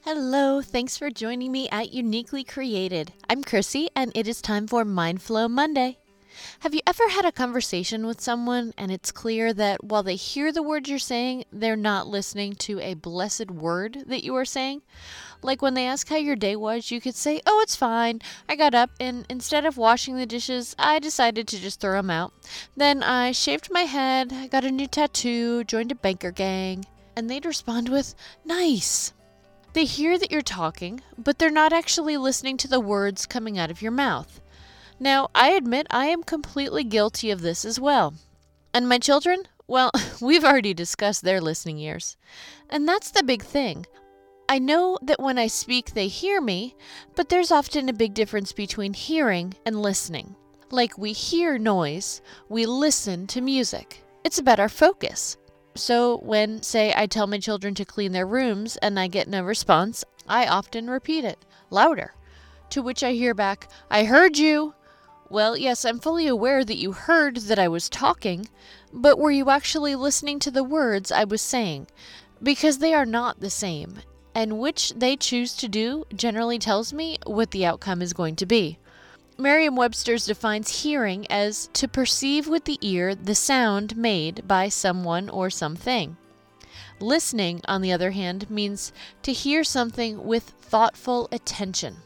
Hello, thanks for joining me at Uniquely Created. I'm Chrissy, and it is time for Mindflow Monday. Have you ever had a conversation with someone and it's clear that while they hear the words you're saying, they're not listening to a blessed word that you are saying? Like when they ask how your day was, you could say, "Oh, it's fine. I got up and instead of washing the dishes, I decided to just throw them out. Then I shaved my head, got a new tattoo, joined a biker gang." And they'd respond with, "Nice." They hear that you're talking, but they're not actually listening to the words coming out of your mouth. Now, I admit I am completely guilty of this as well. And my children? Well, we've already discussed their listening ears. And that's the big thing. I know that when I speak, they hear me, but there's often a big difference between hearing and listening. Like we hear noise, we listen to music. It's about our focus. So when, say, I tell my children to clean their rooms and I get no response, I often repeat it, louder. To which I hear back, "I heard you." Well, yes, I'm fully aware that you heard that I was talking, but were you actually listening to the words I was saying? Because they are not the same, and which they choose to do generally tells me what the outcome is going to be. Merriam-Webster's defines hearing as to perceive with the ear the sound made by someone or something. Listening, on the other hand, means to hear something with thoughtful attention.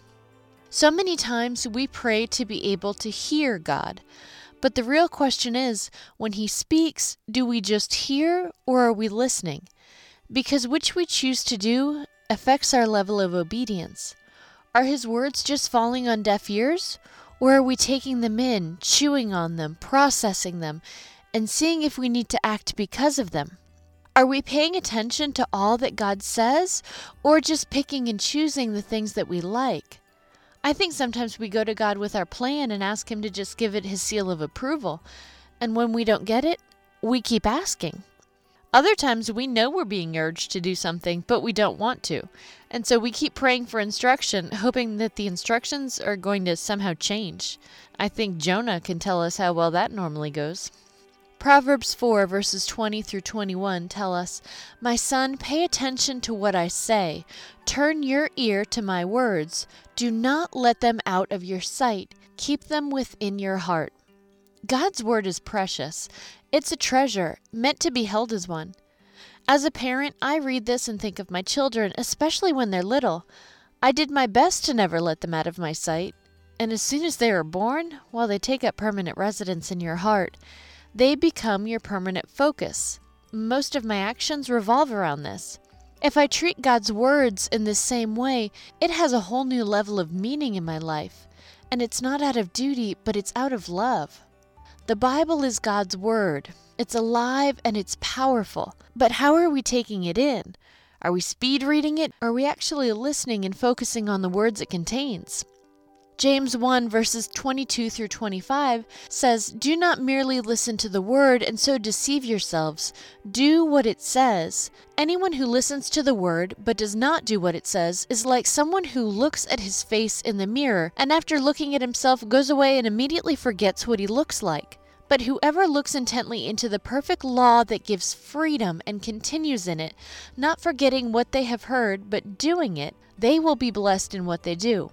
So many times we pray to be able to hear God, but the real question is, when He speaks, do we just hear or are we listening? Because which we choose to do affects our level of obedience. Are His words just falling on deaf ears? Or are we taking them in, chewing on them, processing them, and seeing if we need to act because of them? Are we paying attention to all that God says, or just picking and choosing the things that we like? I think sometimes we go to God with our plan and ask Him to just give it His seal of approval, and when we don't get it, we keep asking. Other times we know we're being urged to do something, but we don't want to. And so we keep praying for instruction, hoping that the instructions are going to somehow change. I think Jonah can tell us how well that normally goes. Proverbs 4 verses 20 through 21 tell us, "My son, pay attention to what I say. Turn your ear to my words. Do not let them out of your sight. Keep them within your heart." God's word is precious. It's a treasure, meant to be held as one. As a parent, I read this and think of my children, especially when they're little. I did my best to never let them out of my sight. And as soon as they are born, while they take up permanent residence in your heart, they become your permanent focus. Most of my actions revolve around this. If I treat God's words in this same way, it has a whole new level of meaning in my life. And it's not out of duty, but it's out of love. The Bible is God's Word. It's alive and it's powerful. But how are we taking it in? Are we speed reading it? Or are we actually listening and focusing on the words it contains? James 1 verses 22 through 25 says, "Do not merely listen to the word and so deceive yourselves. Do what it says. Anyone who listens to the word but does not do what it says is like someone who looks at his face in the mirror and after looking at himself goes away and immediately forgets what he looks like. But whoever looks intently into the perfect law that gives freedom and continues in it, not forgetting what they have heard but doing it, they will be blessed in what they do."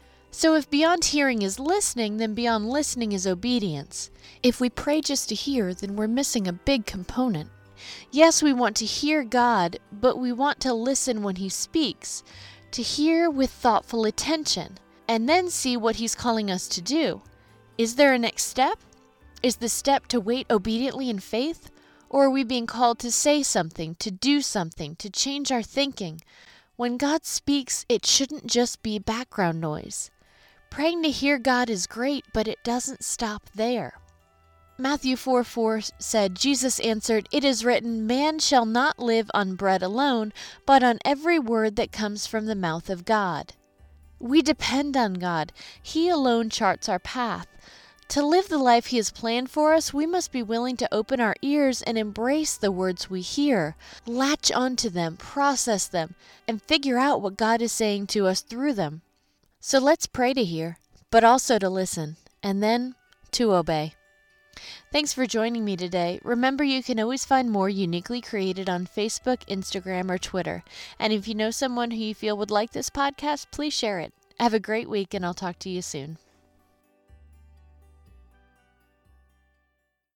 So if beyond hearing is listening, then beyond listening is obedience. If we pray just to hear, then we're missing a big component. Yes, we want to hear God, but we want to listen when He speaks, to hear with thoughtful attention, and then see what He's calling us to do. Is there a next step? Is the step to wait obediently in faith? Or are we being called to say something, to do something, to change our thinking? When God speaks, it shouldn't just be background noise. Praying to hear God is great, but it doesn't stop there. Matthew 4:4 said, Jesus answered, "It is written, man shall not live on bread alone, but on every word that comes from the mouth of God." We depend on God. He alone charts our path. To live the life He has planned for us, we must be willing to open our ears and embrace the words we hear, latch onto them, process them, and figure out what God is saying to us through them. So let's pray to hear, but also to listen, and then to obey. Thanks for joining me today. Remember, you can always find more Uniquely Created on Facebook, Instagram, or Twitter. And if you know someone who you feel would like this podcast, please share it. Have a great week, and I'll talk to you soon.